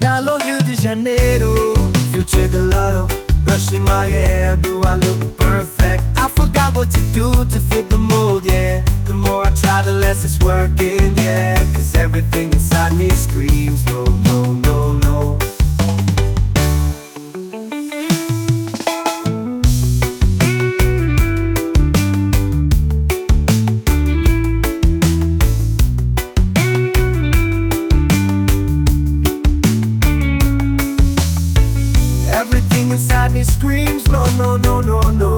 Hello, Rio de Janeiro, future gelato, brushing my hair, do I look perfect? I forgot what to do to fit the mold, yeah. The more I try, the less it's working, yeah. Cause everything inside me screams, no, no, no, no. Everything inside me screams, no, no, no, no, no.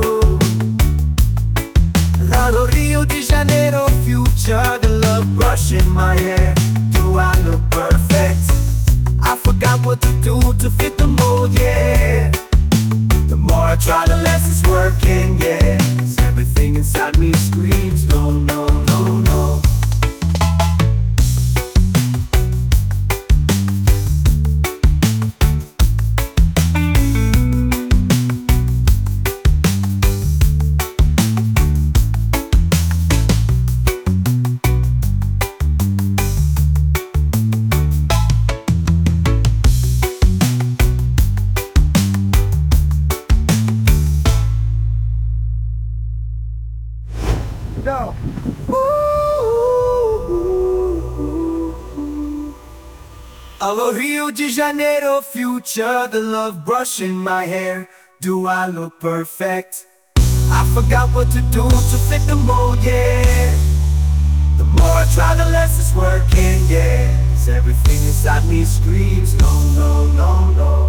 Hello, Rio de Janeiro, future, the love brushing my hair. Do I look perfect? I forgot what to do to fit the mold, yeah. The more I try, the less it's working, yeah. 'Cause everything inside me screams, no, no, no, no. No. Hello, Rio de Janeiro, future, the love brushing my hair. Do I look perfect? I forgot what to do to fit the mold, yeah. The more I try, the less it's working, yeah. 'Cause everything inside me screams, no, no, no, no.